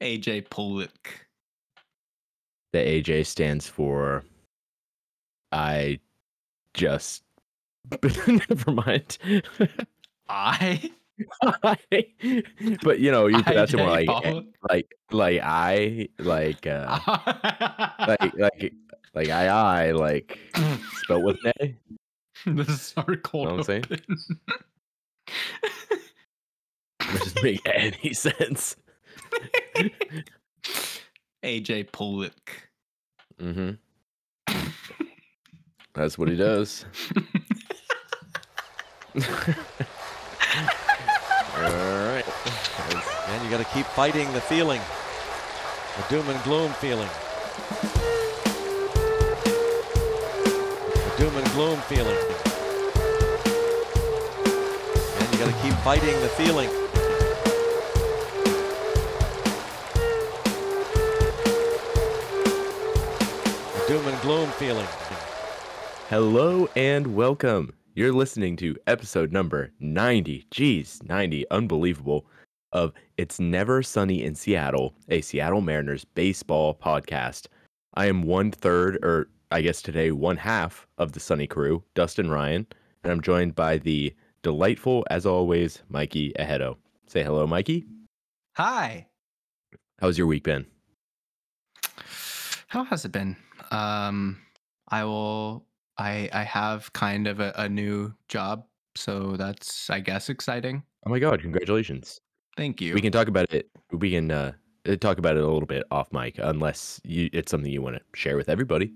AJ Pollock. The AJ stands for I just never mind. I But you pronounce it more IJ like Pollock. like I like like like spelled with an A. This is our Know cold what I'm saying? open. That doesn't make any sense. AJ Pollock. Mm-hmm. That's what he does. All right. And you got to keep fighting the feeling, the doom and gloom feeling. The doom and gloom feeling. And you got to keep fighting the feeling. The doom and gloom feeling. Hello and welcome. You're listening to episode number 90. Geez, 90. Unbelievable. Of It's Never Sunny in Seattle, a Seattle Mariners baseball podcast. I am 1/3, or I guess today 1/2 of the Sunny crew, Dustin Ryan, and I'm joined by the delightful, as always, Mikey Ahedo. Say hello, Mikey. Hi. How's your week been? How has it been? I have kind of a new job, so that's, I guess, exciting. Oh my God, congratulations. Thank you. We can talk about it. We can talk about it a little bit off mic, unless it's something you want to share with everybody.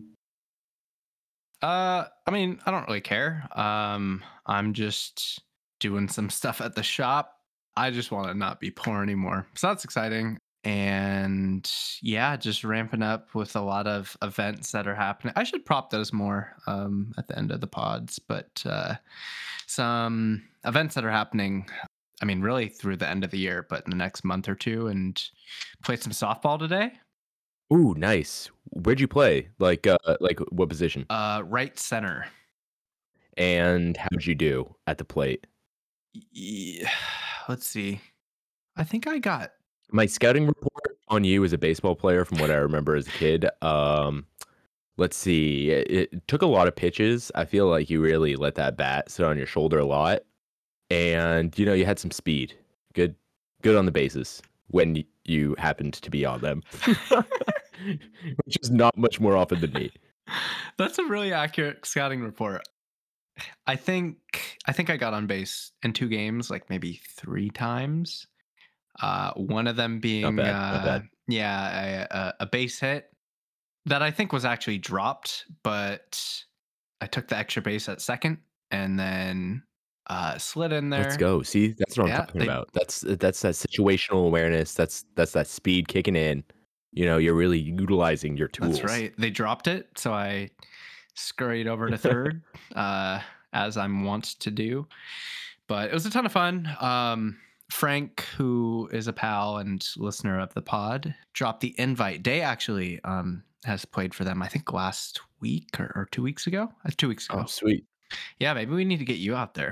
I mean, I don't really care. I'm just doing some stuff at the shop. I just want to not be poor anymore. So that's exciting. And yeah, just ramping up with a lot of events that are happening. I should prop those more at the end of the pods, but some events that are happening, I mean, really through the end of the year, but in the next month or two, and played some softball today. Ooh, nice. Where'd you play? Like what position? Right center. And how'd you do at the plate? Yeah, let's see. I think I got My scouting report on you as a baseball player, from what I remember as a kid, let's see. It took a lot of pitches. I feel like you really let that bat sit on your shoulder a lot, and you had some speed. Good on the bases when you happened to be on them, which is not much more often than me. That's a really accurate scouting report. I think I got on base in 2 games, like maybe 3 times. One of them being Not bad. a base hit that I think was actually dropped, but I took the extra base at second and then slid in there. Let's go. See, that's what I'm Yeah, talking about. That's that situational awareness. That's that speed kicking in. You're really utilizing your tools. That's right. They dropped it, so I scurried over to third, as I'm wont to do. But it was a ton of fun. Frank, who is a pal and listener of the pod, dropped the invite. Day actually has played for them, I think last week or 2 weeks ago. 2 weeks ago. Oh, sweet. Yeah, maybe we need to get you out there.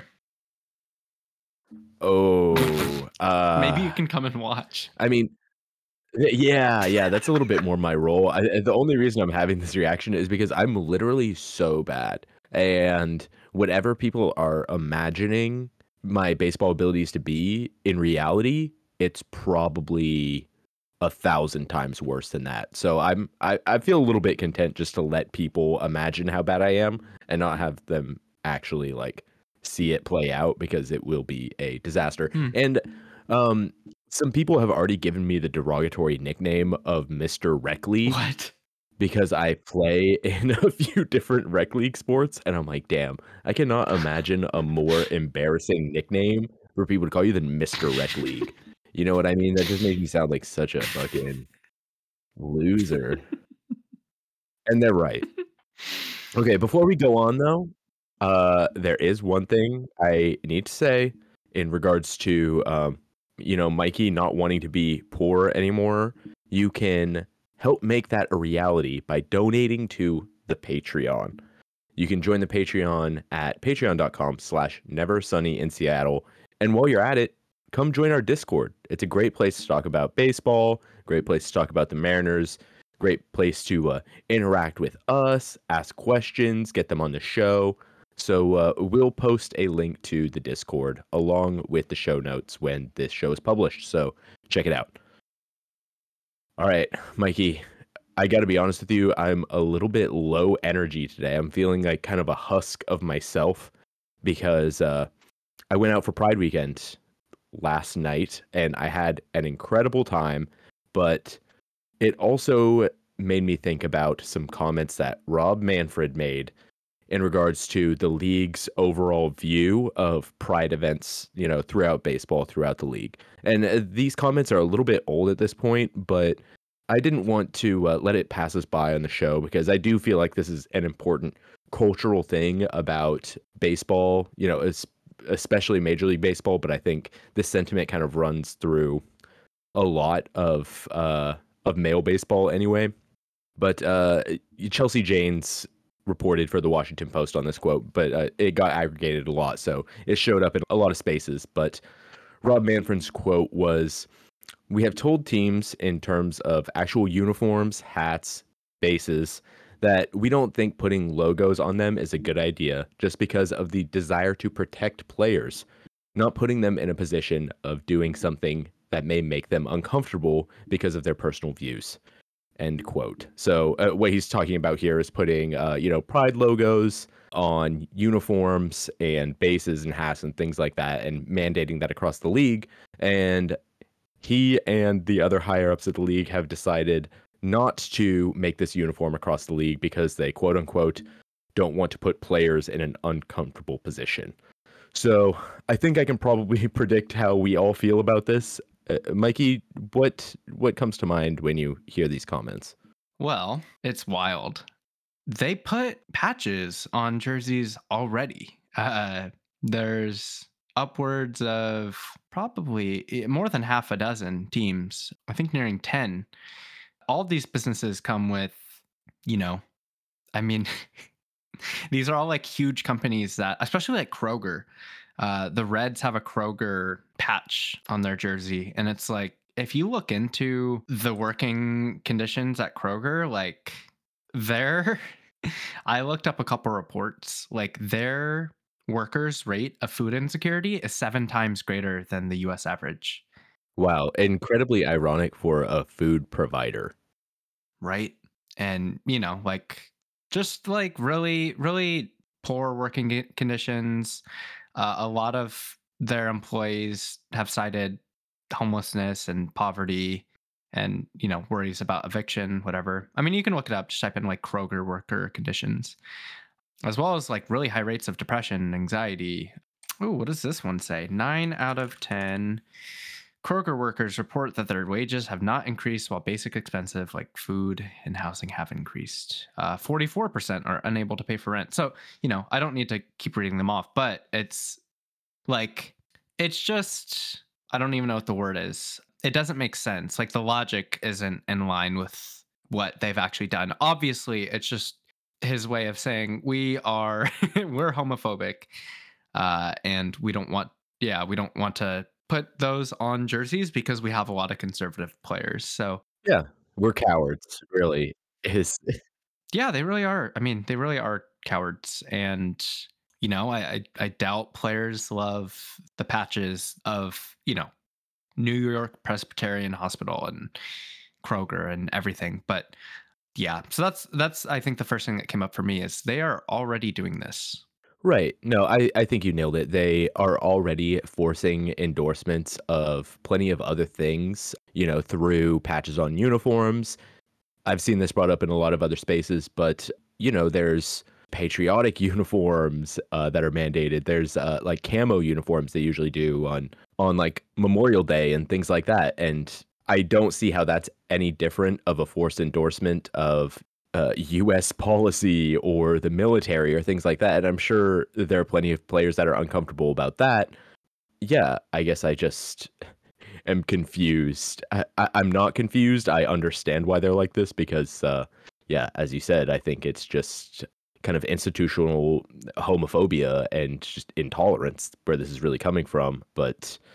Oh, Maybe you can come and watch. I mean, yeah, that's a little bit more my role. The only reason I'm having this reaction is because I'm literally so bad, and whatever people are imagining my baseball abilities to be, in reality, it's probably 1,000 times worse than that. So I feel a little bit content just to let people imagine how bad I am and not have them actually see it play out, because it will be a disaster. And some people have already given me the derogatory nickname of Mr. Rec League. What? Because I play in a few different rec league sports, and I'm like, damn, I cannot imagine a more embarrassing nickname for people to call you than Mr. Rec League. You know what I mean? That just makes me sound like such a fucking loser. And they're right. Okay, before we go on though, there is one thing I need to say in regards to Mikey not wanting to be poor anymore. You can help make that a reality by donating to the Patreon. You can join the Patreon at patreon.com/neversunnyinseattle. And while you're at it, come join our Discord. It's a great place to talk about baseball, great place to talk about the Mariners, great place to interact with us, ask questions, get them on the show. So we'll post a link to the Discord along with the show notes when this show is published. So check it out. All right, Mikey, I got to be honest with you. I'm a little bit low energy today. I'm feeling like kind of a husk of myself because I went out for Pride weekend last night and I had an incredible time, but it also made me think about some comments that Rob Manfred made in regards to the league's overall view of Pride events, throughout baseball, throughout the league. And these comments are a little bit old at this point, but I didn't want to let it pass us by on the show because I do feel like this is an important cultural thing about baseball, especially Major League Baseball. But I think this sentiment kind of runs through a lot of male baseball anyway. But Chelsea Janes reported for the Washington Post on this quote, but it got aggregated a lot, so it showed up in a lot of spaces. But Rob Manfred's quote was, "We have told teams in terms of actual uniforms, hats, bases, that we don't think putting logos on them is a good idea just because of the desire to protect players, not putting them in a position of doing something that may make them uncomfortable because of their personal views." End quote. So what he's talking about here is putting, Pride logos on uniforms and bases and hats and things like that and mandating that across the league. And he and the other higher ups of the league have decided not to make this uniform across the league because they, quote unquote, don't want to put players in an uncomfortable position. So I think I can probably predict how we all feel about this. Mikey, what comes to mind when you hear these comments? Well, it's wild. They put patches on jerseys already. There's upwards of probably more than half a dozen teams, I think nearing 10. All of these businesses come with, these are all like huge companies that, especially like Kroger, the Reds have a Kroger patch on their jersey. And it's like, if you look into the working conditions at Kroger, like I looked up a couple reports, like their workers' rate of food insecurity is 7 times greater than the US average. Wow. Incredibly ironic for a food provider. Right. And, just like really, really poor working conditions. A lot of their employees have cited homelessness and poverty and, worries about eviction, whatever. I mean, you can look it up, just type in like Kroger worker conditions, as well as like really high rates of depression, anxiety. Oh, what does this one say? 9 out of 10 Kroger workers report that their wages have not increased while basic expenses like food and housing have increased. 44% are unable to pay for rent. So, I don't need to keep reading them off, but it's just, I don't even know what the word is. It doesn't make sense. Like the logic isn't in line with what they've actually done. Obviously, it's just his way of saying we're homophobic and we don't want to put those on jerseys because we have a lot of conservative players. So yeah, we're cowards, really. Yeah, they really are. I mean, they really are cowards. And, I doubt players love the patches of, New York Presbyterian Hospital and Kroger and everything. But yeah, so that's I think the first thing that came up for me is they are already doing this. Right. No, I think you nailed it. They are already forcing endorsements of plenty of other things, through patches on uniforms. I've seen this brought up in a lot of other spaces, but, there's patriotic uniforms that are mandated. There's like camo uniforms they usually do on like Memorial Day and things like that. And I don't see how that's any different of a forced endorsement of U.S. policy or the military or things like that. And I'm sure there are plenty of players that are uncomfortable about that. Yeah, I guess I just am confused. I'm not confused. I understand why they're like this because, as you said, I think it's just kind of institutional homophobia and just intolerance where this is really coming from. But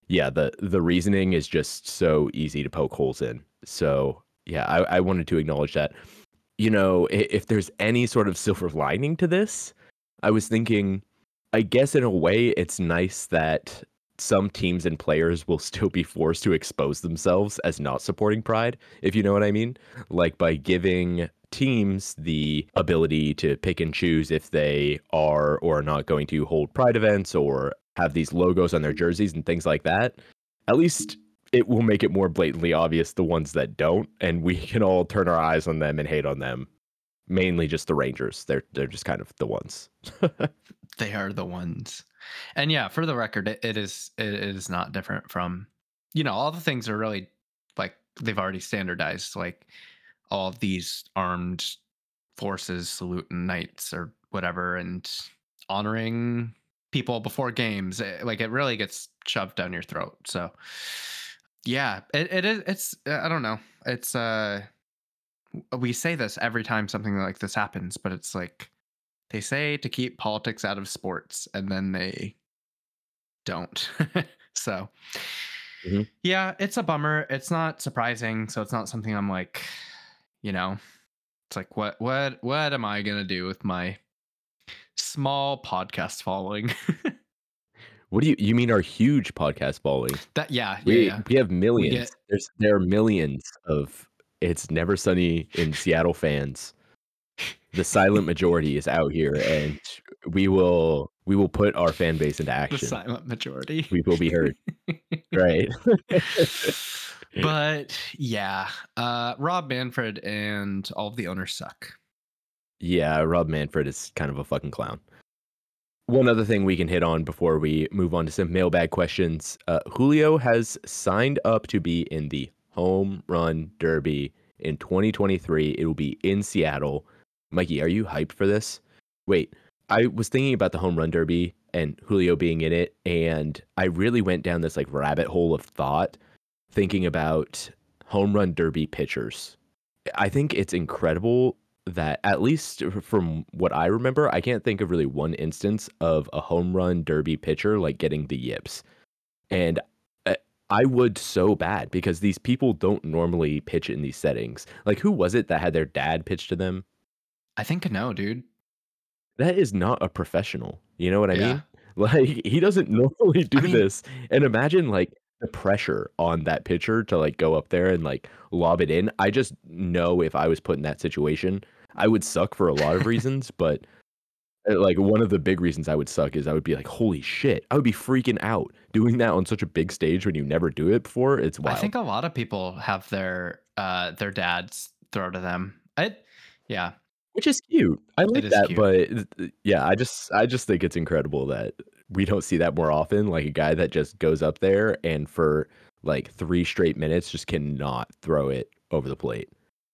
Yeah, the reasoning is just so easy to poke holes in. So yeah, I wanted to acknowledge that. If there's any sort of silver lining to this, I was thinking, I guess in a way, it's nice that some teams and players will still be forced to expose themselves as not supporting Pride, if you know what I mean. Like by giving teams the ability to pick and choose if they are or are not going to hold Pride events or have these logos on their jerseys and things like that. At least it will make it more blatantly obvious the ones that don't, and we can all turn our eyes on them and hate on them. Mainly just the Rangers. They're just kind of the ones. They are the ones. And yeah, for the record, it is not different from, all the things are really like they've already standardized, like all of these armed forces saluting knights or whatever and honoring people before games. Like it really gets shoved down your throat. So yeah, it is. It's I don't know. It's we say this every time something like this happens, but it's like they say to keep politics out of sports, and then they don't. So Mhm. yeah, it's a bummer. It's not surprising, so it's not something I'm like, it's like what am I gonna do with my small podcast following? What do you mean our huge podcast following? That yeah, We yeah. we have We millions. get There are millions of It's Never Sunny in Seattle fans. The silent majority is out here, and we will put our fan base into the action. silent majority. We will be heard. Right. But yeah, Rob Manfred and all of the owners suck. Yeah, Rob Manfred is kind of a fucking clown. One other thing we can hit on before we move on to some mailbag questions. Julio has signed up to be in the Home Run Derby in 2023. It will be in Seattle. Mikey, are you hyped for this? Wait, I was thinking about the Home Run Derby and Julio being in it, and I really went down this like rabbit hole of thought thinking about Home Run Derby pitchers. I think it's incredible that, at least from what I remember, I can't think of really one instance of a home run derby pitcher like getting the yips. And uh, I would so bad because these people don't normally pitch in these settings. Like, who was it that had their dad pitch to them? I think no, dude. That is not a professional. You know what I Yeah. mean? Like, he doesn't normally do I mean- this. And imagine like the pressure on that pitcher to like go up there and like lob it in. I just know if I was put in that situation, I would suck for a lot of reasons, but like one of the big reasons I would suck is I would be like, holy shit, I would be freaking out doing that on such a big stage when you never do it before. It's wild. I think a lot of people have their dads throw to them. Yeah. Which is cute. I like is that, cute. but yeah, I just think it's incredible that we don't see that more often. Like a guy that just goes up there and for like 3 straight minutes just cannot throw it over the plate.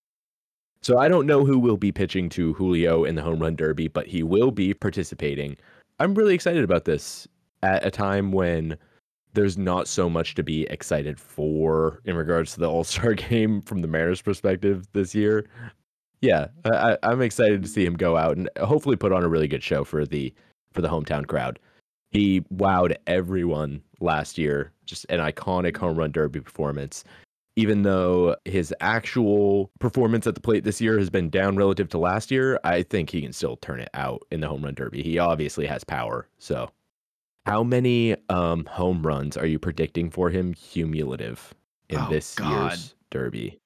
So I don't know who will be pitching to Julio in the Home Run Derby, but he will be participating. I'm really excited about this at a time when there's not so much to be excited for in regards to the All-Star game from the Mariners' perspective this year. Yeah, I'm excited to see him go out and hopefully put on a really good show for the hometown crowd. He wowed everyone last year, just an iconic home run derby performance. Even though his actual performance at the plate this year has been down relative to last year, I think he can still turn it out in the home run derby. He obviously has power. So, how many home runs are you predicting for him cumulative in this year's derby?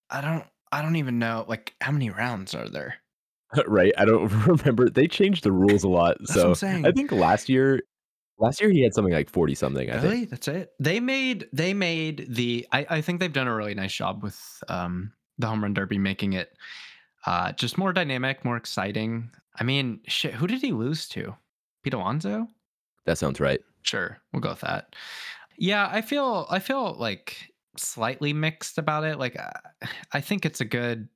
I don't even know, like, how many rounds are there? Right? I don't remember. They changed the rules a lot. That's what I'm saying. I think last year he had something like 40 something, I think. Really? That's it? They made the I think they've done a really nice job with the home run derby, making it just more dynamic, more exciting. I mean, shit, who did he lose to? Pete Alonso? That sounds right. Sure, we'll go with that. Yeah, I feel like slightly mixed about it. Like I think it's a good,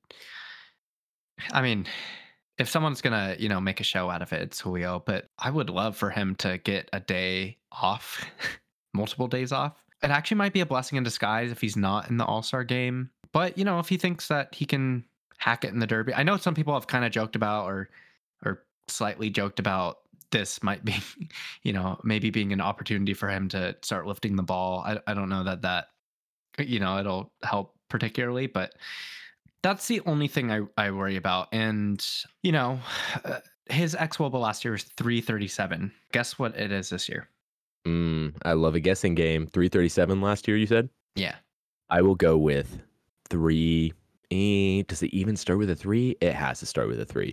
I mean, if someone's gonna, make a show out of it, it's Julio, but I would love for him to get a day off, multiple days off. It actually might be a blessing in disguise if he's not in the All-Star game. But, if he thinks that he can hack it in the Derby. I know some people have kind of joked about or slightly joked about this might be, maybe being an opportunity for him to start lifting the ball. I don't know that it'll help particularly, but that's the only thing I worry about. And, his xWOBA last year was 337. Guess what it is this year? I love a guessing game. 337 last year, you said? Yeah. I will go with 3. Does it even start with a 3? It has to start with a 3.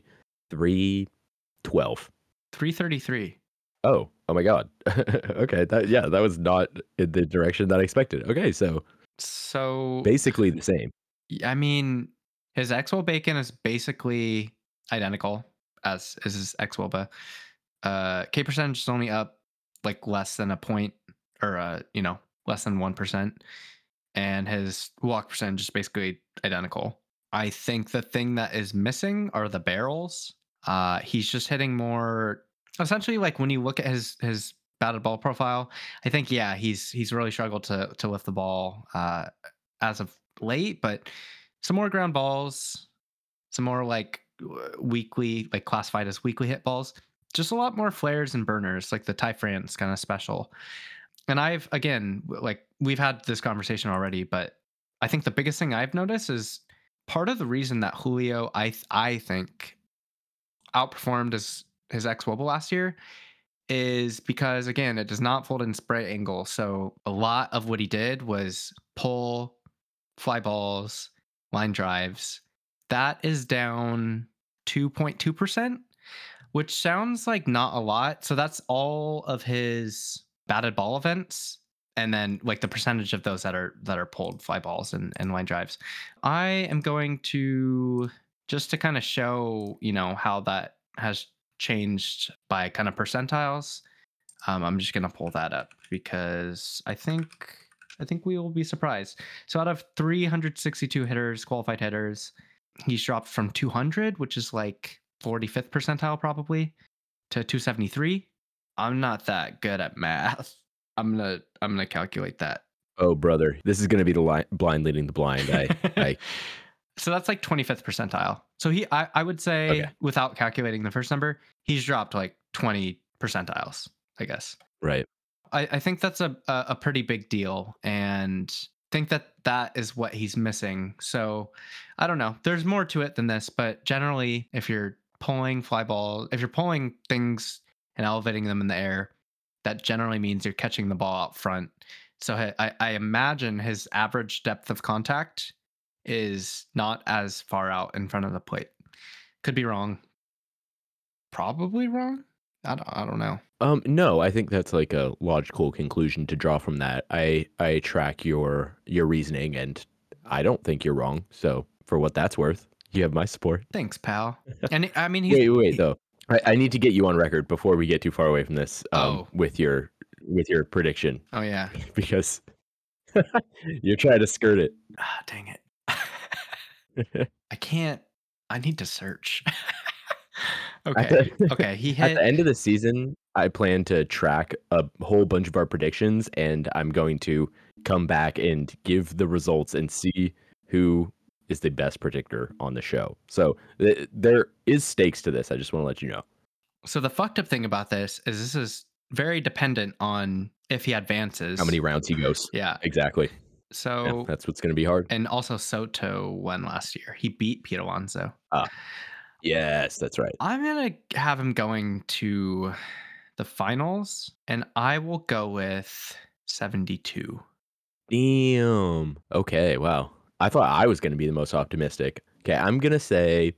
312. 333. Oh my God. Okay. That was not in the direction that I expected. Okay. So basically the same. I mean, his xWOBA bacon is basically identical as is his xWOBA. K percentage is only up like less than a point, or less than 1%, and his walk percentage is basically identical. I think the thing that is missing are the barrels. He's just hitting more. Essentially, like when you look at his batted ball profile, I think he's really struggled to lift the ball as of late. But some more ground balls, some more like weekly, like classified as weekly hit balls. Just a lot more flares and burners, like the Ty France kind of special. And we've had this conversation already, but I think the biggest thing I've noticed is part of the reason that Julio, I think, outperformed his xWOBA last year is because, again, it does not fold in spray angle. So a lot of what he did was pull, fly balls, line drives. That is down 2.2%, which sounds like not a lot. So that's all of his batted ball events, and then like the percentage of those that are pulled fly balls and line drives. I am going to, just to kind of show how that has changed by kind of percentiles. I'm just gonna pull that up because I think we will be surprised. So out of 362 hitters, qualified hitters, he's dropped from 200, which is like 45th percentile probably, to 273. I'm not that good at math. I'm gonna calculate that. Oh, brother, this is gonna be the blind leading the blind. I So that's like 25th percentile. So I would say, okay, without calculating the first number, he's dropped like 20 percentiles, I guess. Right. I think that's a pretty big deal, and think that is what he's missing. So I don't know. There's more to it than this, but generally, if you're pulling fly ball, if you're pulling things and elevating them in the air, that generally means you're catching the ball out front. So I imagine his average depth of contact is not as far out in front of the plate. Could be wrong. Probably wrong. I don't know. No, I think that's like a logical conclusion to draw from that. I track your reasoning, and I don't think you're wrong. So for what that's worth, you have my support. Thanks, pal. And I mean, wait though. I need to get you on record before we get too far away from this. With your prediction. Oh yeah. Because you're trying to skirt it. Ah, dang it. I can't. I need to search. Okay. He hit. At the end of the season, I plan to track a whole bunch of our predictions, and I'm going to come back and give the results and see who is the best predictor on the show. So there is stakes to this. I just want to let you know. So the fucked up thing about this is very dependent on if he advances. How many rounds he goes. Yeah. Exactly. So yeah, that's what's going to be hard. And also Soto won last year. He beat Pete Alonso. Yes, that's right. I'm going to have him going to the finals, and I will go with 72. Damn. Okay, wow. I thought I was going to be the most optimistic. Okay, I'm going to say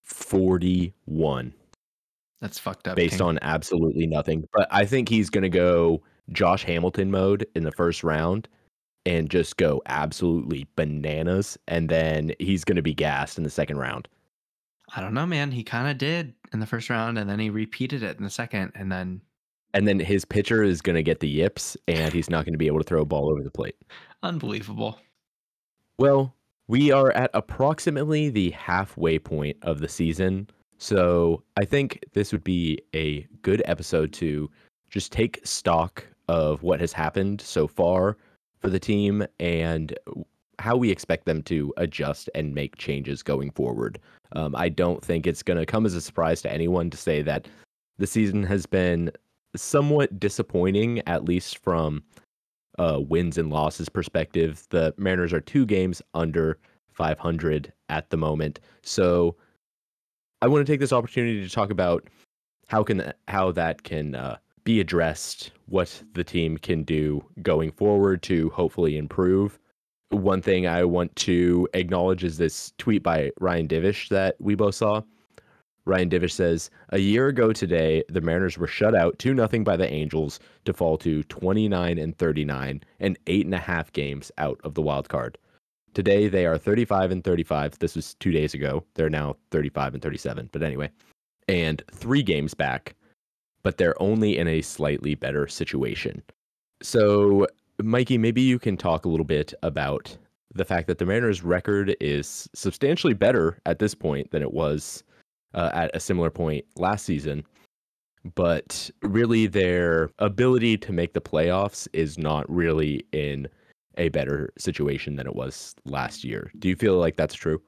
41. That's fucked up. Based on absolutely nothing. But I think he's going to go Josh Hamilton mode in the first round and just go absolutely bananas. And then he's going to be gassed in the second round. I don't know, man. He kind of did in the first round, and then he repeated it in the second, and then his pitcher is going to get the yips, and he's not going to be able to throw a ball over the plate. Unbelievable. Well, we are at approximately the halfway point of the season, so I think this would be a good episode to just take stock of what has happened so far for the team and how we expect them to adjust and make changes going forward. I don't think it's going to come as a surprise to anyone to say that the season has been somewhat disappointing, at least from wins and losses perspective. The Mariners are 2 games under 500 at the moment. So I want to take this opportunity to talk about how that can be addressed, what the team can do going forward to hopefully improve. One thing I want to acknowledge is this tweet by Ryan Divish that we both saw. Ryan Divish says, a year ago today, the Mariners were shut out 2-0 by the Angels to fall to 29-39 and 8.5 games out of the wild card. Today, they are 35-35. This was 2 days ago. They're now 35-37. But anyway, and 3 games back, but they're only in a slightly better situation. So, Mikey, maybe you can talk a little bit about the fact that the Mariners' record is substantially better at this point than it was at a similar point last season, but really their ability to make the playoffs is not really in a better situation than it was last year. Do you feel like that's true?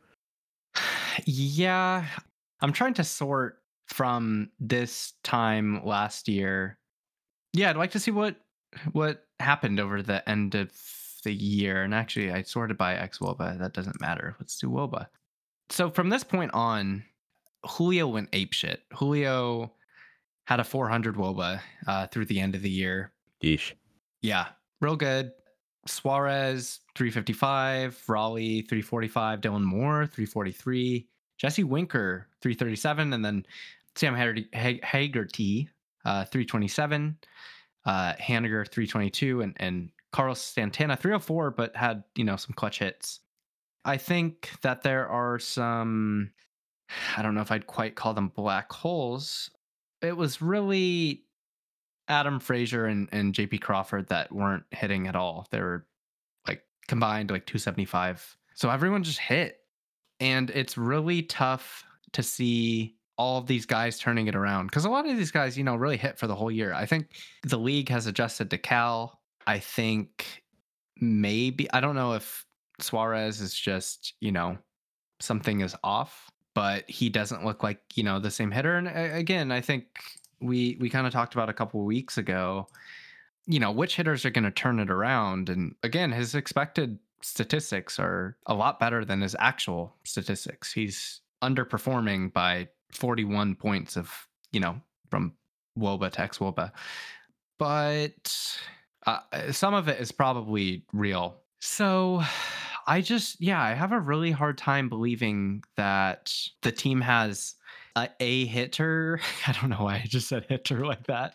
Yeah, I'm trying to sort from this time last year. Yeah, I'd like to see what happened over the end of the year. And actually, I sorted by xwOBA. That doesn't matter. Let's do WOBA. So from this point on, Julio went apeshit. Julio had a 400 WOBA through the end of the year. Yeesh. Yeah, real good. Suarez 355, Raleigh 345, Dylan Moore 343, Jesse Winker 337, and then Sam Haggerty 327, Haniger 322, and Carlos Santana 304, but had some clutch hits. I think that there are some, I don't know if I'd quite call them black holes. It was really Adam Frazier and JP Crawford that weren't hitting at all. They were like combined like 275. So everyone just hit. And it's really tough to see all of these guys turning it around, because a lot of these guys, really hit for the whole year. I think the league has adjusted to Cal. I think maybe, I don't know if Suarez is just, something is off, but he doesn't look like, the same hitter. And again, I think we kind of talked about a couple of weeks ago, which hitters are going to turn it around. And again, his expected statistics are a lot better than his actual statistics. He's underperforming by 41 points of, from WOBA to xwOBA. But some of it is probably real. So I have a really hard time believing that the team has a hitter. I don't know why I just said hitter like that.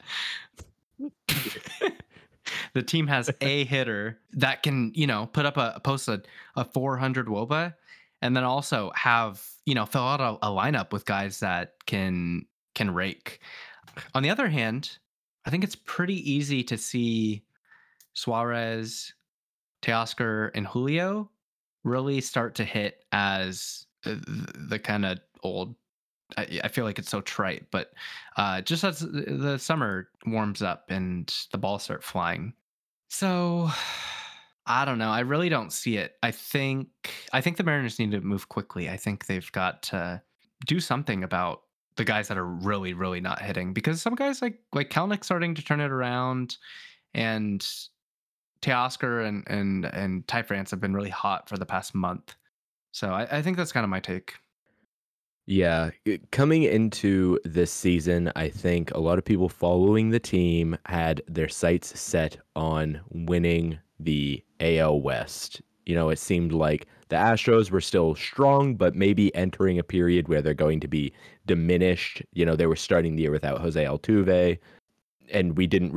The team has a hitter that can, put up post a 400 WOBA, and then also have, fill out a lineup with guys that can rake. On the other hand, I think it's pretty easy to see Suarez, Teoscar, and Julio really start to hit as the kind of old. I feel like it's so trite, but just as the summer warms up and the balls start flying. So I don't know. I really don't see it. I think the Mariners need to move quickly. I think they've got to do something about the guys that are really, really not hitting, because some guys like Kelenic starting to turn it around, and Teoscar and Ty France have been really hot for the past month. So I think that's kind of my take. Yeah, coming into this season, I think a lot of people following the team had their sights set on winning the AL West. It seemed like the Astros were still strong, but maybe entering a period where they're going to be diminished. They were starting the year without Jose Altuve, and we didn't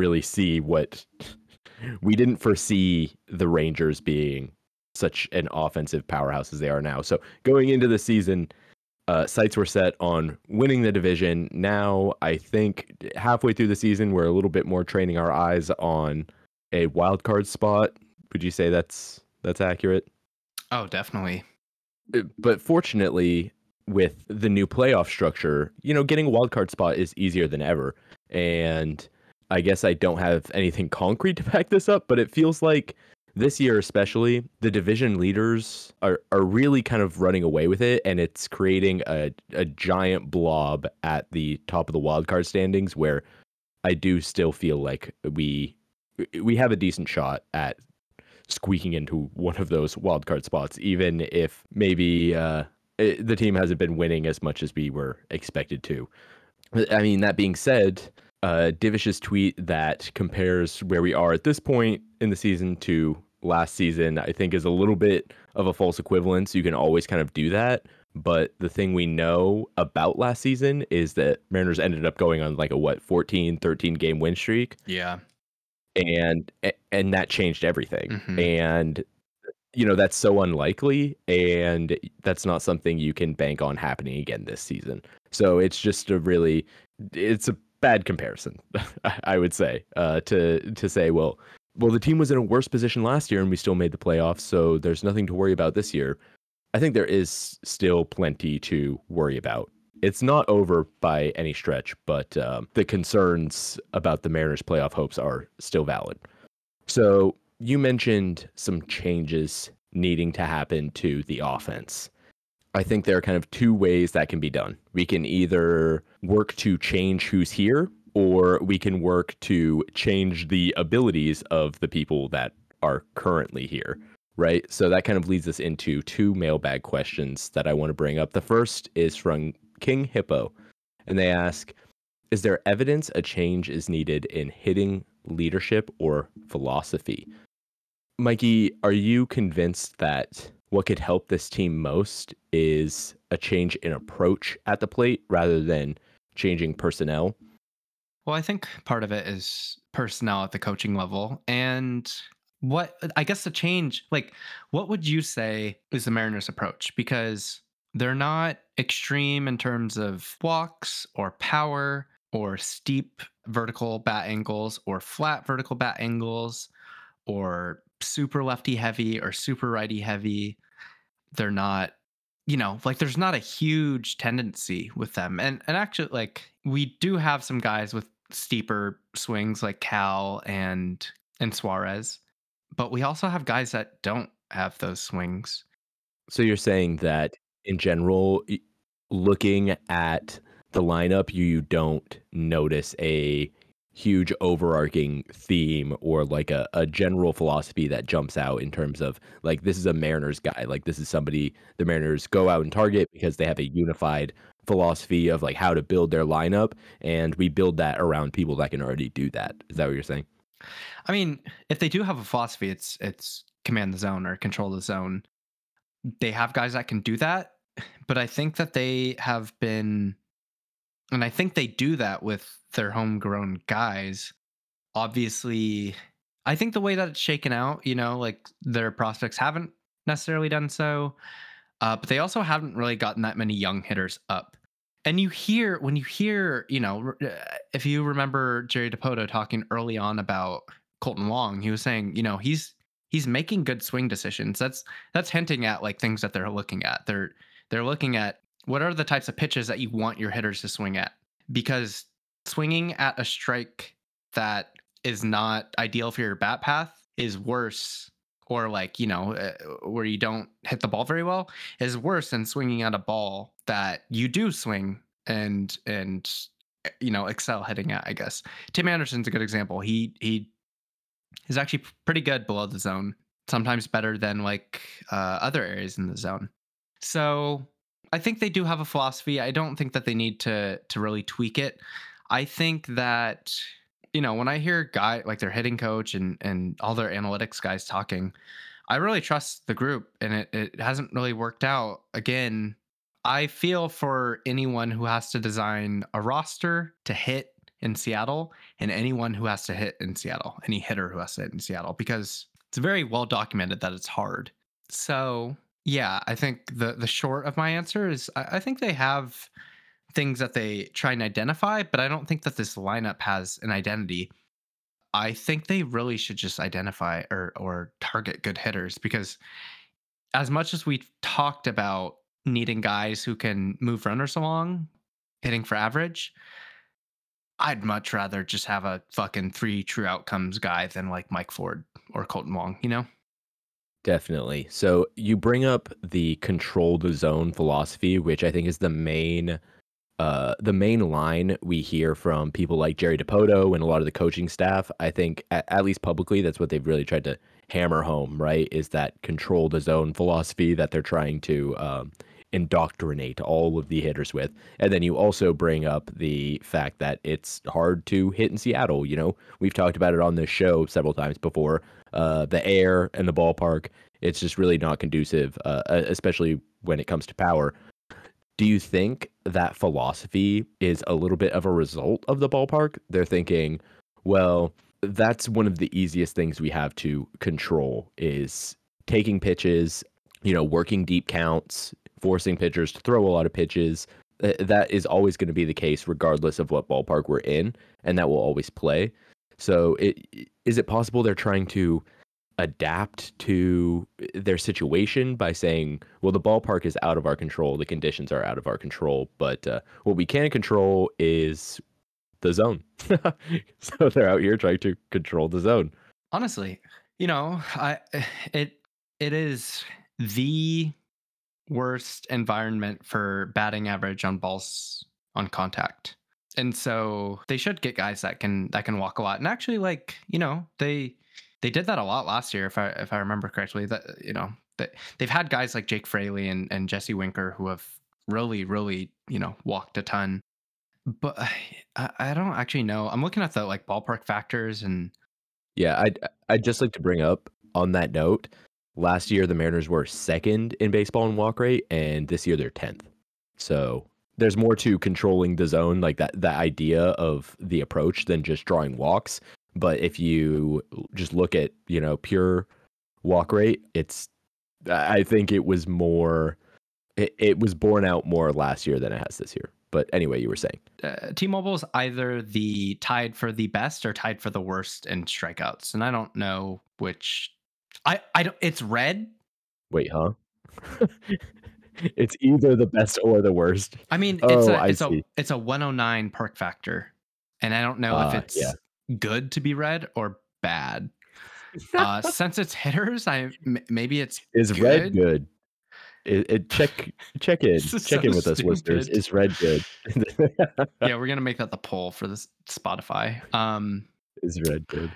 foresee the Rangers being such an offensive powerhouse as they are now. So going into the season, sights were set on winning the division. Now, I think halfway through the season, we're a little bit more training our eyes on a wild card spot. Would you say that's accurate? Oh, definitely. But fortunately, with the new playoff structure, getting a wild card spot is easier than ever. And I guess I don't have anything concrete to back this up, but it feels like this year especially, the division leaders are really kind of running away with it, and it's creating a giant blob at the top of the wild card standings where I do still feel like we have a decent shot at squeaking into one of those wild card spots, even if maybe the team hasn't been winning as much as we were expected to. I mean, that being said, Divish's tweet that compares where we are at this point in the season to last season, I think is a little bit of a false equivalence. You can always kind of do that. But the thing we know about last season is that Mariners ended up going on like a 14, 13 game win streak. Yeah. And that changed everything. Mm-hmm. And that's so unlikely, and that's not something you can bank on happening again this season. So it's just it's a bad comparison, I would say, to say, well, the team was in a worse position last year and we still made the playoffs, so there's nothing to worry about this year. I think there is still plenty to worry about. It's not over by any stretch, but the concerns about the Mariners' playoff hopes are still valid. So you mentioned some changes needing to happen to the offense. I think there are kind of two ways that can be done. We can either work to change who's here, or we can work to change the abilities of the people that are currently here, right? So that kind of leads us into two mailbag questions that I want to bring up. The first is from King Hippo, and they ask, is there evidence a change is needed in hitting, leadership, or philosophy? Mikey, are you convinced that what could help this team most is a change in approach at the plate rather than changing personnel? Well, I think part of it is personnel at the coaching level. And I guess the change, like, what would you say is the Mariners' approach? Because they're not extreme in terms of walks or power or steep vertical bat angles or flat vertical bat angles or super lefty heavy or super righty heavy. They're not, like, there's not a huge tendency with them. And actually, like, we do have some guys with steeper swings like Cal and Suarez, but we also have guys that don't have those swings. So you're saying that in general, looking at the lineup, you don't notice a huge overarching theme or like a general philosophy that jumps out in terms of like, this is a Mariners guy, like this is somebody the Mariners go out and target because they have a unified philosophy of like how to build their lineup, and we build that around people that can already do that. Is that what you're saying? I mean, if they do have a philosophy, it's command the zone or control the zone. They have guys that can do that, but I think that they have been, and I think they do that with their homegrown guys. Obviously, I think the way that it's shaken out, like their prospects haven't necessarily done so, but they also haven't really gotten that many young hitters up. And when you hear, if you remember Jerry Dipoto talking early on about Colton Wong, he was saying, he's making good swing decisions. That's hinting at like things that they're looking at. They're looking at what are the types of pitches that you want your hitters to swing at, because swinging at a strike that is not ideal for your bat path is worse, or like, where you don't hit the ball very well is worse than swinging at a ball that you do swing and excel hitting at, I guess. Tim Anderson's a good example. He is actually pretty good below the zone, sometimes better than like other areas in the zone. So I think they do have a philosophy. I don't think that they need to really tweak it. I think that, when I hear like their hitting coach and all their analytics guys talking, I really trust the group, and it hasn't really worked out. Again, I feel for anyone who has to design a roster to hit in Seattle, and anyone who has to hit in Seattle, any hitter who has to hit in Seattle, because it's very well documented that it's hard. So yeah, I think the short of my answer is I think they have things that they try and identify, but I don't think that this lineup has an identity. I think they really should just identify or target good hitters, because as much as we talked about needing guys who can move runners along, hitting for average, I'd much rather just have a fucking 3 true outcomes guy than like Mike Ford or Colton Wong, Definitely. So you bring up the control the zone philosophy, which I think is the main line we hear from people like Jerry Dipoto and a lot of the coaching staff. I think at least publicly, that's what they've really tried to hammer home, right? Is that control the zone philosophy that they're trying to indoctrinate all of the hitters with. And then you also bring up the fact that it's hard to hit in Seattle. You know, we've talked about it on this show several times before. The air and the ballpark, it's just really not conducive, especially when it comes to power. Do you think that philosophy is a little bit of a result of the ballpark? They're thinking, well, that's one of the easiest things we have to control is taking pitches, you know, working deep counts, forcing pitchers to throw a lot of pitches. That is always going to be the case regardless of what ballpark we're in, and that will always play. So is it possible they're trying to adapt to their situation by saying, well, the ballpark is out of our control, the conditions are out of our control, but what we can control is the zone. So they're out here trying to control the zone. Honestly, you know, it it is the worst environment for batting average on balls on contact. And so they should get guys that can walk a lot. And actually, like, you know, they did that a lot last year, if I remember correctly. That, you know, that they've had guys like Jake Fraley and Jesse Winker who have really, you know, walked a ton. But I don't actually know. I'm looking at the like ballpark factors and Yeah, I'd just like to bring up on that note, last year the Mariners were second in baseball in walk rate, and this year they're 10th. So there's more to controlling the zone, like that idea of the approach than just drawing walks. But if you just look at, you know, pure walk rate, I think it was more, it was borne out more last year than it has this year. But anyway, you were saying. T-Mobile's either the tied for the best or tied for the worst in strikeouts, and I don't know which. I don't. It's red. Wait, huh? It's either the best or the worst. I mean, Oh, I see. it's a 109 park factor, and I don't know if Yeah. it's good to be red or bad. Since it's hitters, maybe it's Is red good? Check This is check so in with us, listeners. stupid. Is red good? Yeah, we're gonna make that the poll for this Spotify. Is red good?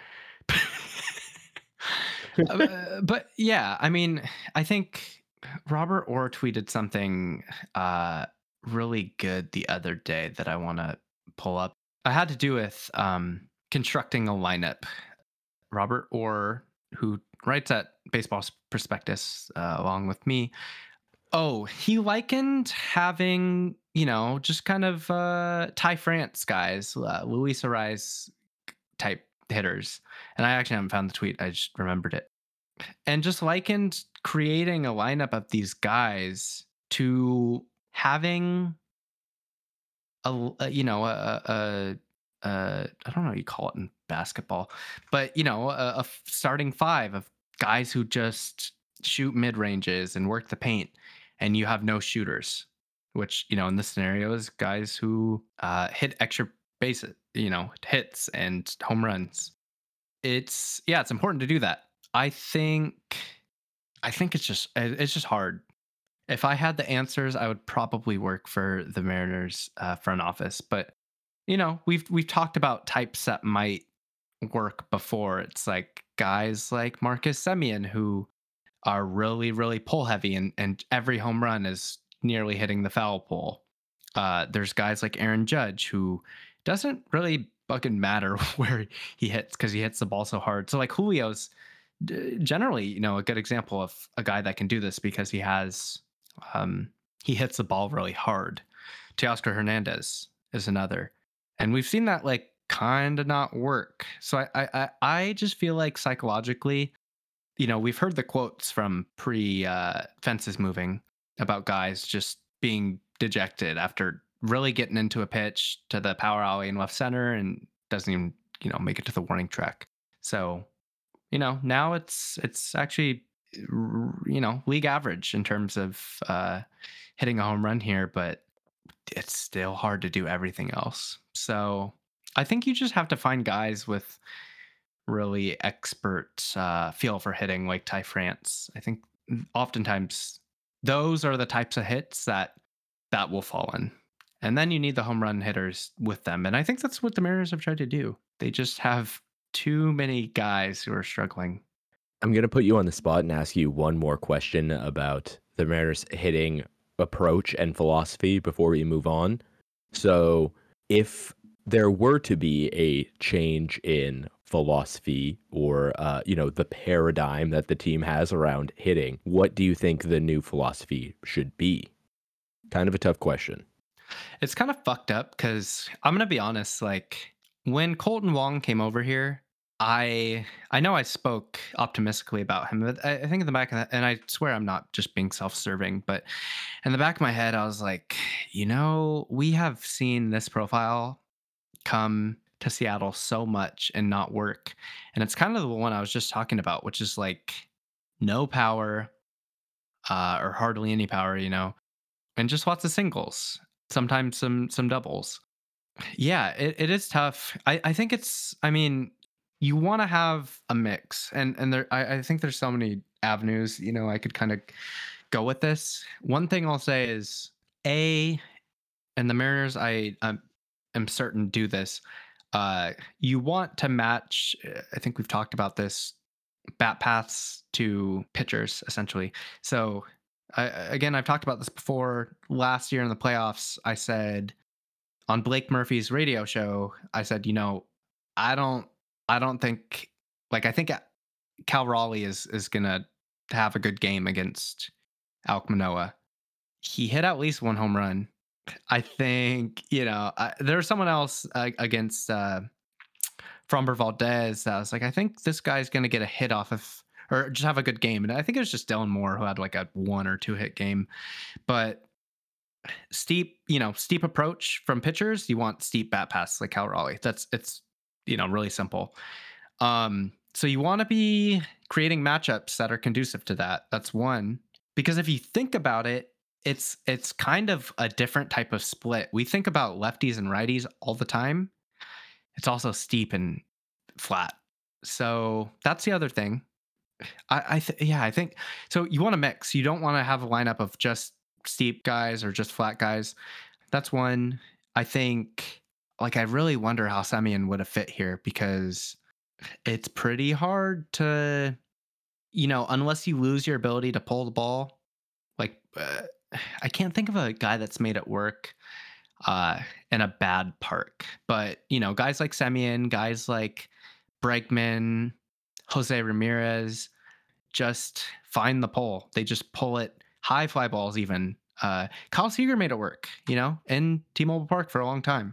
But yeah, I mean, I think Robert Orr tweeted something really good the other day that I want to pull up. I had to do with constructing a lineup. Robert Orr, who writes at Baseball Prospectus along with me, he likened having, you know, just kind of Ty France guys, Luis Ariz type hitters. And I actually haven't found the tweet. I just remembered it. And just likened creating a lineup of these guys to having you know, I don't know what you call it in basketball, but you know, a starting five of guys who just shoot mid ranges and work the paint, and you have no shooters, which, you know, in this scenario is guys who hit extra bases, you know, hits and home runs. It's important to do that. I think it's just hard. If I had the answers, I would probably work for the Mariners front office. But you know, we've talked about types that might work before. It's like guys like Marcus Semien who are really pull heavy, and every home run is nearly hitting the foul pole. There's guys like Aaron Judge who doesn't really fucking matter where he hits because he hits the ball so hard. So like Julio's generally, you know, a good example of a guy that can do this because he hits the ball really hard. Teoscar Hernandez is another, and we've seen that like kind of not work. So I just feel like psychologically, you know, we've heard the quotes from pre fences moving about guys just being dejected after really getting into a pitch to the power alley in left center and doesn't even, you know, make it to the warning track. So, you know, now it's actually, you know, league average in terms of hitting a home run here, but it's still hard to do everything else. So I think you just have to find guys with really expert feel for hitting like Ty France. I think oftentimes those are the types of hits that will fall in. And then you need the home run hitters with them. And I think that's what the Mariners have tried to do. They just have too many guys who are struggling. I'm going to put you on the spot and ask you one more question about the Mariners hitting approach and philosophy before we move on. So, if there were to be a change in philosophy or, the paradigm that the team has around hitting, what do you think the new philosophy should be? Kind of a tough question. It's kind of fucked up because I'm gonna be honest. Like when Colton Wong came over here, I know I spoke optimistically about him, but I think in the back of that, and I swear I'm not just being self-serving, but in the back of my head, I was like, we have seen this profile come to Seattle so much and not work, and it's kind of the one I was just talking about, which is like no power, or hardly any power, and just lots of singles, sometimes some doubles. Yeah, it is tough. I think I mean, you want to have a mix, and I think there's so many avenues, I could kind of go with this. One thing I'll say is and the Mariners, am certain do this. You want to match, I think we've talked about this, bat paths to pitchers, essentially. So again, I've talked about this before. Last year in the playoffs, I said on Blake Murphy's radio show, I said, I don't think, like, I think Cal Raleigh is gonna have a good game against Alek Manoah. He hit at least one home run. I think, there's someone else against Framber Valdez that was like, I think this guy's gonna get a hit off of, or just have a good game. And I think it was just Dylan Moore who had like a 1 or 2 hit game. But steep approach from pitchers, you want steep bat paths like Cal Raleigh. It's really simple. So you want to be creating matchups that are conducive to that. That's one. Because if you think about it, it's kind of a different type of split. We think about lefties and righties all the time. It's also steep and flat. So that's the other thing. I think so. You want to mix. You don't want to have a lineup of just steep guys or just flat guys. That's one. I think, like, I really wonder how Semien would have fit here, because it's pretty hard to, unless you lose your ability to pull the ball. Like, I can't think of a guy that's made it work in a bad park. But, guys like Semien, guys like Bregman, Jose Ramirez, just find the pull. They just pull it, high fly balls even. Kyle Seager made it work, in T-Mobile Park for a long time.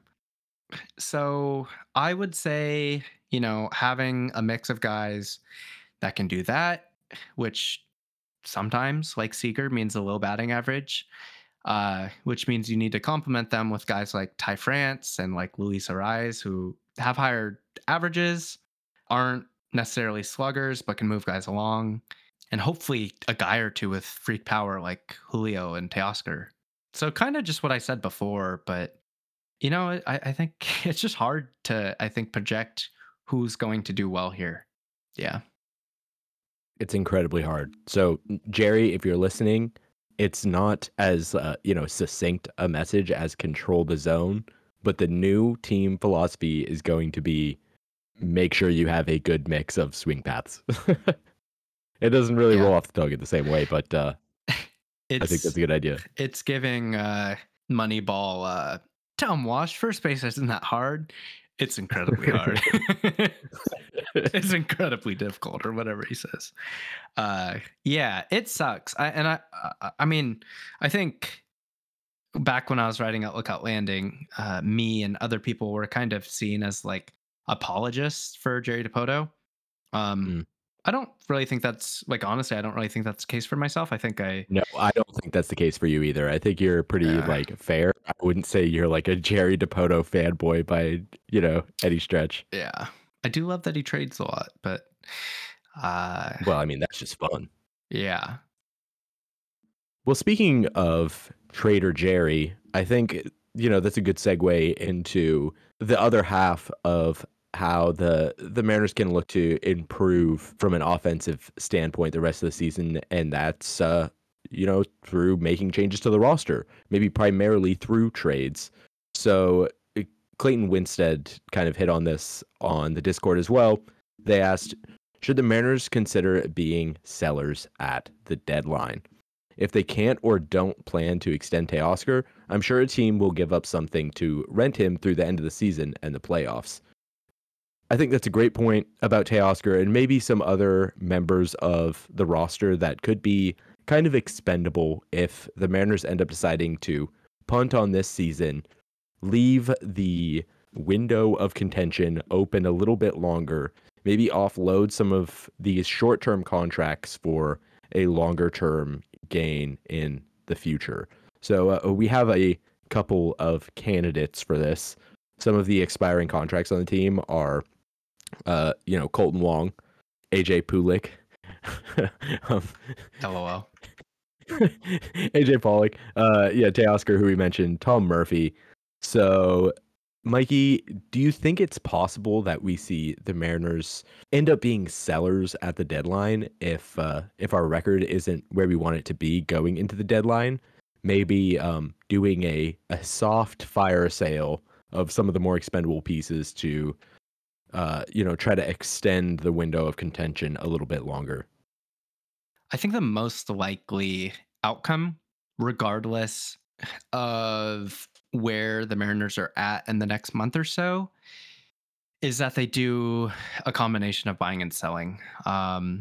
So I would say, having a mix of guys that can do that, which sometimes, like Seager, means a low batting average, which means you need to complement them with guys like Ty France and like Luis Ariz, who have higher averages, aren't necessarily sluggers, but can move guys along. And hopefully a guy or two with freak power like Julio and Teoscar. So kind of just what I said before, but I think it's just hard to, project who's going to do well here. Yeah. It's incredibly hard. So, Jerry, if you're listening, it's not as, succinct a message as control the zone, but the new team philosophy is going to be make sure you have a good mix of swing paths. It doesn't really roll off the tongue in the same way, but I think that's a good idea. It's giving Moneyball Tom Walsh. First base isn't that hard. It's incredibly hard. It's incredibly difficult, or whatever he says. Yeah, it sucks. I mean, I think back when I was writing at Lookout Landing, me and other people were kind of seen as like apologists for Jerry Dipoto. I don't really think that's, like, honestly, I don't really think that's the case for myself. No, I don't think that's the case for you either. I think you're pretty like fair. I wouldn't say you're like a Jerry Dipoto fanboy by, any stretch. Yeah. I do love that he trades a lot, but well, I mean, that's just fun. Yeah. Well, speaking of Trader Jerry, I think, that's a good segue into the other half of how the Mariners can look to improve from an offensive standpoint the rest of the season, and that's through making changes to the roster, maybe primarily through trades. So Clayton Winstead kind of hit on this on the Discord as well. They asked, should the Mariners consider being sellers at the deadline? If they can't or don't plan to extend Teoscar, I'm sure a team will give up something to rent him through the end of the season and the playoffs. I think that's a great point about Teoscar and maybe some other members of the roster that could be kind of expendable if the Mariners end up deciding to punt on this season, leave the window of contention open a little bit longer, maybe offload some of these short-term contracts for a longer-term gain in the future. So we have a couple of candidates for this. Some of the expiring contracts on the team are, Colton Wong, AJ Pulik, LOL. AJ Pollock, Teoscar, who we mentioned, Tom Murphy. So, Mikey, do you think it's possible that we see the Mariners end up being sellers at the deadline if our record isn't where we want it to be going into the deadline? Maybe doing a soft fire sale of some of the more expendable pieces to try to extend the window of contention a little bit longer. I think the most likely outcome, regardless of where the Mariners are at in the next month or so, is that they do a combination of buying and selling. I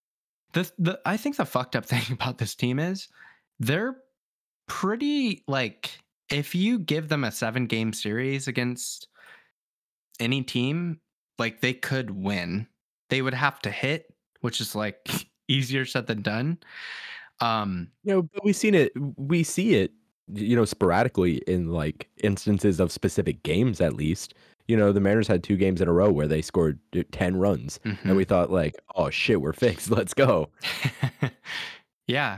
think the fucked up thing about this team is they're pretty, like, if you give them a 7-game series against any team, like, they could win. They would have to hit, which is like easier said than done. But we see it, sporadically in like instances of specific games at least. The Mariners had 2 games in a row where they scored 10 runs, and we thought like, oh shit, we're fixed. Let's go. Yeah.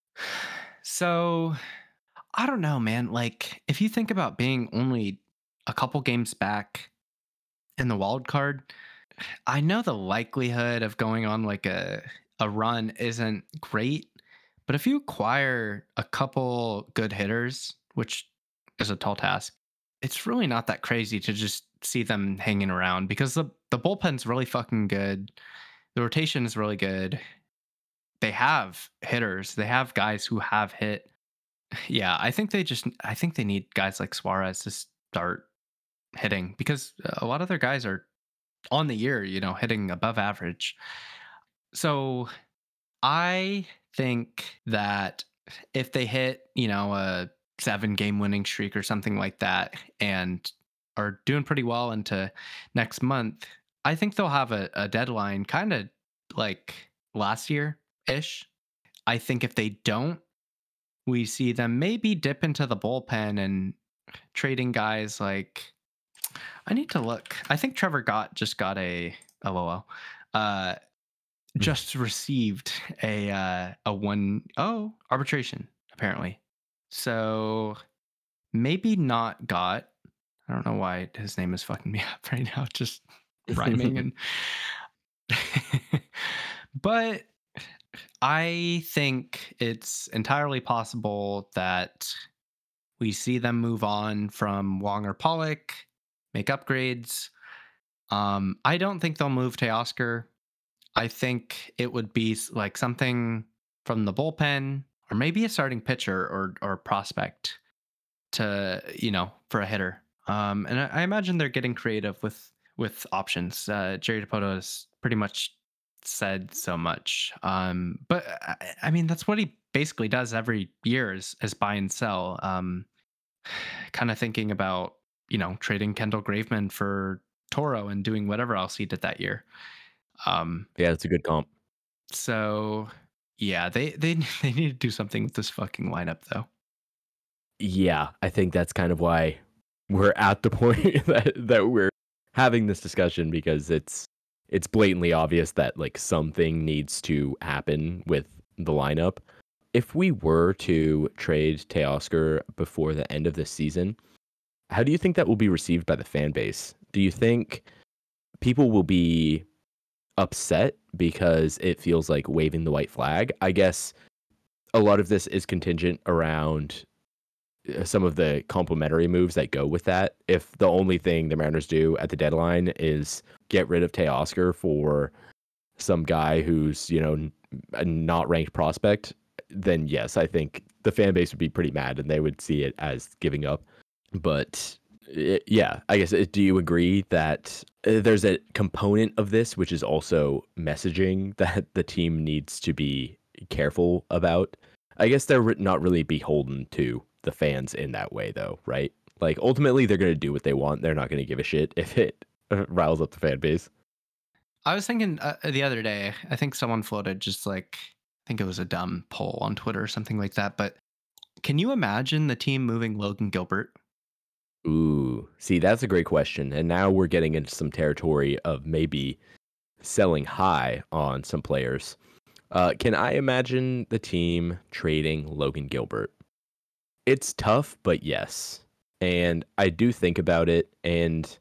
So I don't know, man. Like, if you think about being only a couple games back in the wild card, I know the likelihood of going on like a run isn't great, but if you acquire a couple good hitters, which is a tall task, it's really not that crazy to just see them hanging around because the bullpen's really fucking good. The rotation is really good. They have hitters. They have guys who have hit. Yeah, I think they need guys like Suarez to start hitting because a lot of their guys are on the year, hitting above average. So I think that if they hit, a 7-game winning streak or something like that and are doing pretty well into next month, I think they'll have a deadline kind of like last year-ish. I think if they don't, we see them maybe dip into the bullpen and trading guys like, I need to look. I think Trevor Gott just got a LOL. Just received a 1-0 arbitration apparently. So maybe not Gott. I don't know why his name is fucking me up right now. Just rhyming and but I think it's entirely possible that we see them move on from Wong or Pollock, make upgrades. I don't think they'll move Teoscar. I think it would be like something from the bullpen or maybe a starting pitcher or prospect to, for a hitter. And I imagine they're getting creative with options. Jerry Dipoto has pretty much said so much. But I mean, that's what he basically does every year is buy and sell. Kind of thinking about, trading Kendall Graveman for Toro and doing whatever else he did that year. Yeah, that's a good comp. So yeah, they need to do something with this fucking lineup though. Yeah, I think that's kind of why we're at the point that we're having this discussion, because it's blatantly obvious that like something needs to happen with the lineup. If we were to trade Teoscar before the end of this season, how do you think that will be received by the fan base? Do you think people will be upset because it feels like waving the white flag. I guess a lot of this is contingent around some of the complementary moves that go with that. If the only thing the Mariners do at the deadline is get rid of Teoscar for some guy who's, a not ranked prospect, then yes, I think the fan base would be pretty mad and they would see it as giving up. But yeah, I guess, do you agree that there's a component of this, which is also messaging that the team needs to be careful about? I guess they're not really beholden to the fans in that way, though, right? Like, ultimately, they're going to do what they want. They're not going to give a shit if it riles up the fan base. I was thinking the other day, I think someone floated just like, I think it was a dumb poll on Twitter or something like that. But can you imagine the team moving Logan Gilbert? Ooh, see, that's a great question. And now we're getting into some territory of maybe selling high on some players. Can I imagine the team trading Logan Gilbert? It's tough, but yes. And I do think about it. And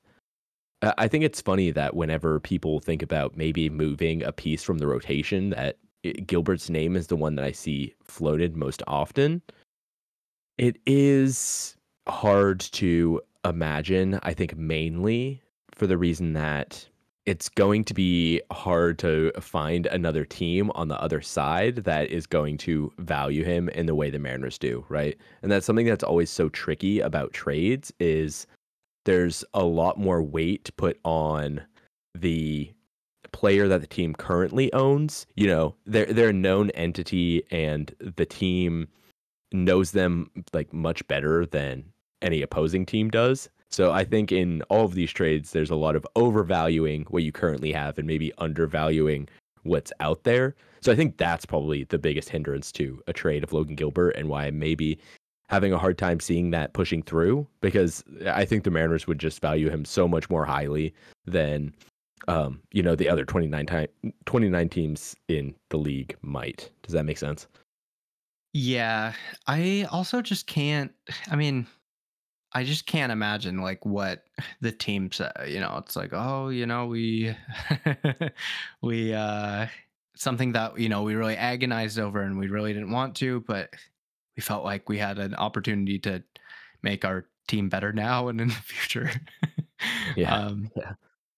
I think it's funny that whenever people think about maybe moving a piece from the rotation, that Gilbert's name is the one that I see floated most often. It is hard to imagine, I think, mainly for the reason that it's going to be hard to find another team on the other side that is going to value him in the way the Mariners do, right? And that's something that's always so tricky about trades is there's a lot more weight put on the player that the team currently owns. They're a known entity and the team knows them like much better than any opposing team does. So I think in all of these trades, there's a lot of overvaluing what you currently have and maybe undervaluing what's out there. So I think that's probably the biggest hindrance to a trade of Logan Gilbert and why I'm maybe having a hard time seeing that pushing through, because I think the Mariners would just value him so much more highly than, the other 29 teams in the league might. Does that make sense? Yeah, I also just can't. I mean, I just can't imagine like what the team said. It's like, oh, we we something that we really agonized over and we really didn't want to, but we felt like we had an opportunity to make our team better now and in the future. Yeah. um, Yeah.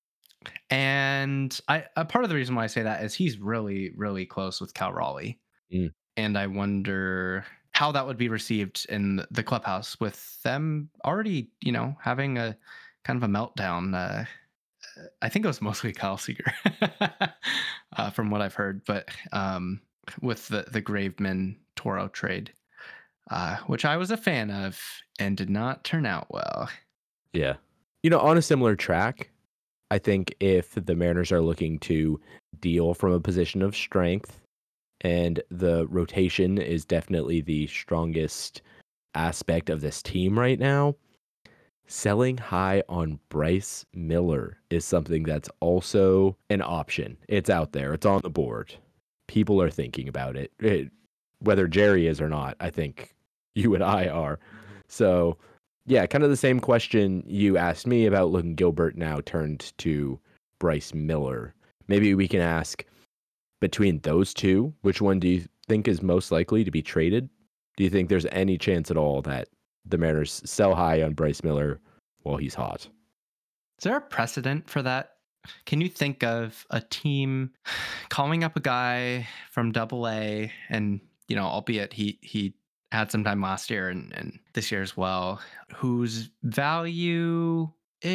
and a part of the reason why I say that is he's really, really close with Cal Raleigh. Mm. And I wonder how that would be received in the clubhouse with them already, having a kind of a meltdown. I think it was mostly Kyle Seager, from what I've heard, but with the Graveman Toro trade, which I was a fan of and did not turn out well. Yeah. On a similar track, I think if the Mariners are looking to deal from a position of strength, and the rotation is definitely the strongest aspect of this team right now, selling high on Bryce Miller is something that's also an option. It's out there. It's on the board. People are thinking about it. Whether Jerry is or not, I think you and I are. So, yeah, kind of the same question you asked me about Logan Gilbert now turned to Bryce Miller. Maybe we can ask, between those two, which one do you think is most likely to be traded? Do you think there's any chance at all that the Mariners sell high on Bryce Miller while he's hot? Is there a precedent for that? Can you think of a team calling up a guy from Double-A and, albeit he had some time last year and this year as well, whose value,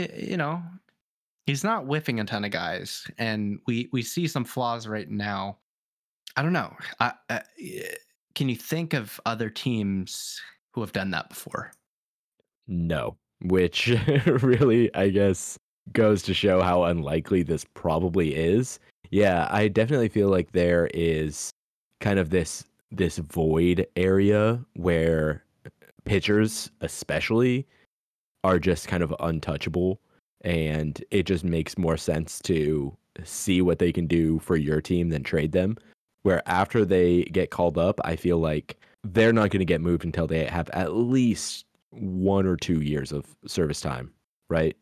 he's not whiffing a ton of guys, and we see some flaws right now. I don't know. Can you think of other teams who have done that before? No, which really, I guess, goes to show how unlikely this probably is. Yeah, I definitely feel like there is kind of this void area where pitchers especially are just kind of untouchable, and it just makes more sense to see what they can do for your team than trade them. Where after they get called up, I feel like they're not going to get moved until they have at least 1 or 2 years of service time, right?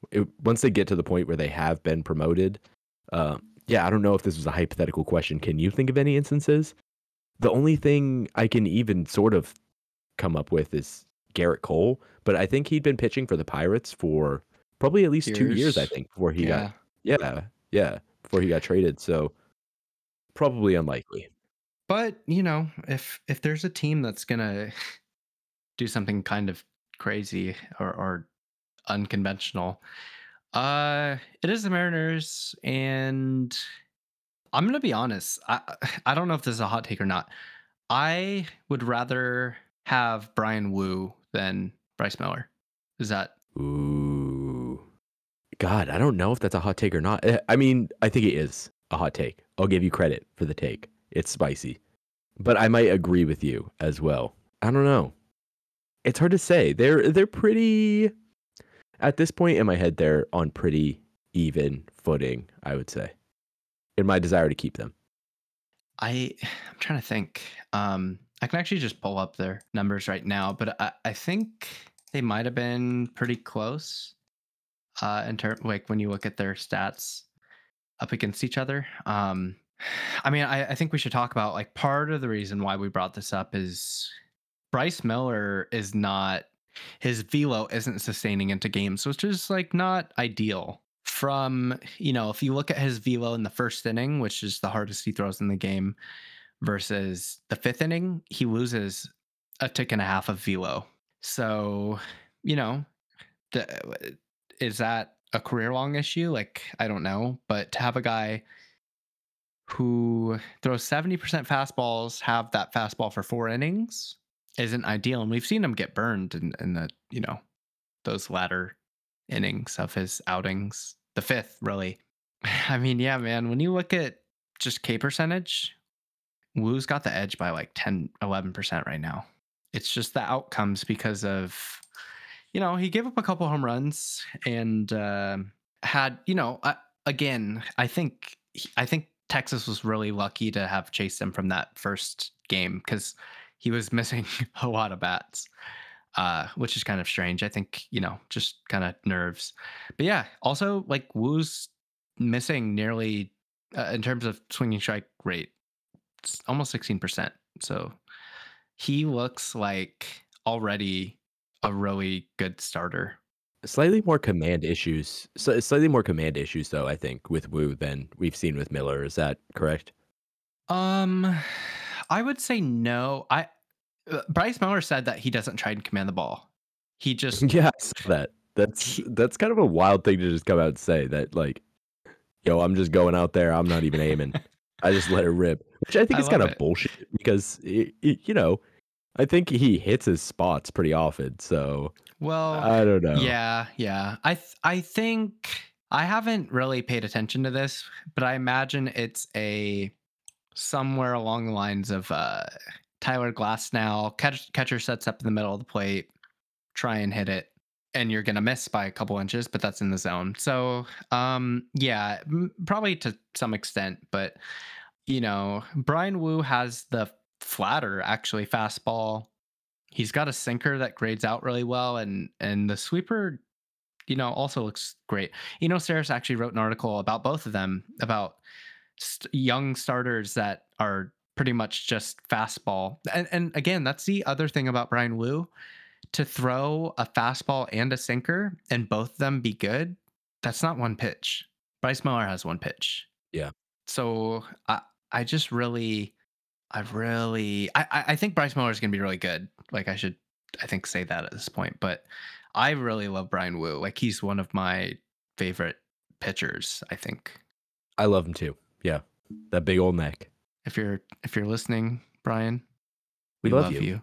once they get to the point where they have been promoted, yeah, I don't know if this was a hypothetical question. Can you think of any instances? The only thing I can even sort of come up with is Garrett Cole, but I think he'd been pitching for the Pirates for probably at least 2 years, I think, before he got, before he got traded. So probably unlikely. But, if there's a team that's going to do something kind of crazy or unconventional, it is the Mariners. And I'm going to be honest. I don't know if this is a hot take or not. I would rather have Brian Wu than Bryce Miller. Is that? Ooh. God, I don't know if that's a hot take or not. I mean, I think it is a hot take. I'll give you credit for the take. It's spicy. But I might agree with you as well. I don't know. It's hard to say. They're pretty, at this point in my head, they're on pretty even footing, I would say, in my desire to keep them. I'm trying to think. I can actually just pull up their numbers right now, but I think they might have been pretty close in terms, like when you look at their stats up against each other. I mean, I think we should talk about, like, part of the reason why we brought this up is Bryce Miller is not, his velo isn't sustaining into games, which is like not ideal. From, if you look at his velo in the first inning, which is the hardest he throws in the game, versus the fifth inning, he loses a tick and a half of velo. So, is that a career-long issue? Like, I don't know. But to have a guy who throws 70% fastballs have that fastball for 4 innings isn't ideal. And we've seen him get burned in the, those latter innings of his outings. The fifth, really. I mean, yeah, man, when you look at just K percentage, Wu's got the edge by like 10, 11% right now. It's just the outcomes because of, he gave up a couple home runs and had, again, I think Texas was really lucky to have chased him from that first game because he was missing a lot of bats, which is kind of strange. I think, just kind of nerves. But yeah, also like Wu's missing nearly, in terms of swinging strike rate, it's almost 16%. So he looks like already a really good starter. Slightly more command issues. Slightly more command issues, though, I think, with Wu than we've seen with Miller. Is that correct? I would say no. Bryce Miller said that he doesn't try and command the ball. He just yeah, I saw that. That's kind of a wild thing to just come out and say that, like, yo, I'm just going out there. I'm not even aiming. I just let it rip, which I think is kind of bullshit because I think he hits his spots pretty often. So, well, I don't know. Yeah. I think I haven't really paid attention to this, but I imagine it's somewhere along the lines of Tyler Glasnow, catcher sets up in the middle of the plate, try and hit it, and you're gonna miss by a couple inches, but that's in the zone. So, yeah, probably to some extent, but Brian Wu has the flatter, actually, fastball. He's got a sinker that grades out really well, and the sweeper, also looks great. Saris actually wrote an article about both of them, about young starters that are pretty much just fastball. And again, that's the other thing about Brian Wu. To throw a fastball and a sinker and both of them be good, that's not one pitch. Bryce Miller has one pitch. Yeah. So I think Bryce Miller is going to be really good. Like, I think say that at this point, but I really love Brian Wu. Like, he's one of my favorite pitchers, I think. I love him too. Yeah. That big old neck. If you're listening, Brian, we love you.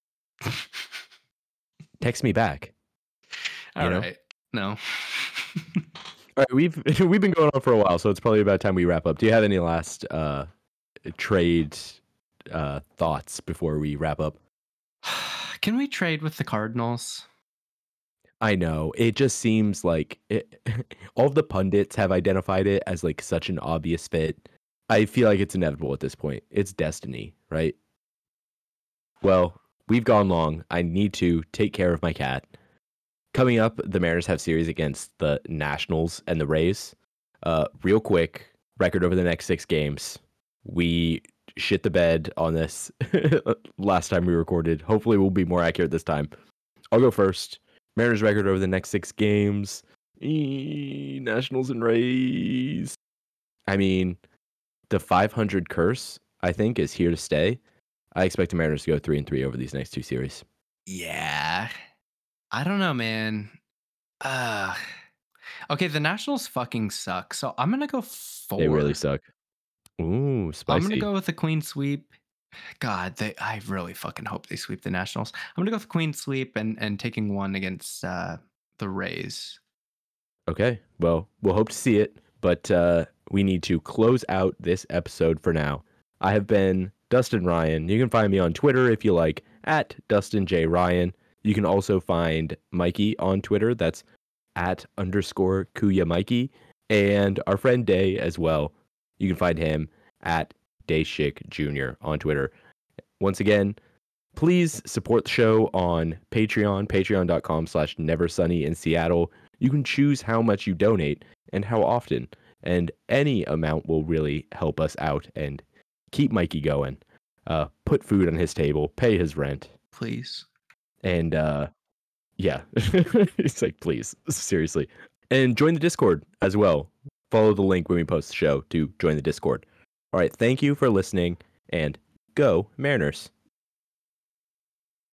Text me back. All right. No. All right, we've been going on for a while, so it's probably about time we wrap up. Do you have any last trade thoughts before we wrap up? Can we trade with the Cardinals? I know. It just seems like all of the pundits have identified it as like such an obvious fit. I feel like it's inevitable at this point. It's destiny, right? Well, we've gone long. I need to take care of my cat. Coming up, the Mariners have series against the Nationals and the Rays. Real quick, record over the next 6 games. We shit the bed on this last time we recorded. Hopefully we'll be more accurate this time. I'll go first. Mariners record over the next 6 games. Nationals and Rays. I mean, the 500 curse, I think, is here to stay. I expect the Mariners to go 3-3 over these next 2 series. Yeah. I don't know, man. Okay, the Nationals fucking suck. So I'm going to go 4. They really suck. Ooh, spicy. I'm going to go with the clean sweep. God, I really fucking hope they sweep the Nationals. I'm going to go with clean sweep and taking one against the Rays. Okay, well, we'll hope to see it, but we need to close out this episode for now. I have been Dustin Ryan. You can find me on Twitter if you like, at Dustin J. Ryan. You can also find Mikey on Twitter. That's at _Kuya Mikey. And our friend Day as well. You can find him at Dayshick Jr. on Twitter. Once again, please support the show on Patreon, patreon.com/NeverSunny in Seattle. You can choose how much you donate and how often, and any amount will really help us out and keep Mikey going. Put food on his table, pay his rent. Please. And yeah, it's like, please, seriously. And join the Discord as well. Follow the link when we post the show to join the Discord. All right, thank you for listening, and go Mariners.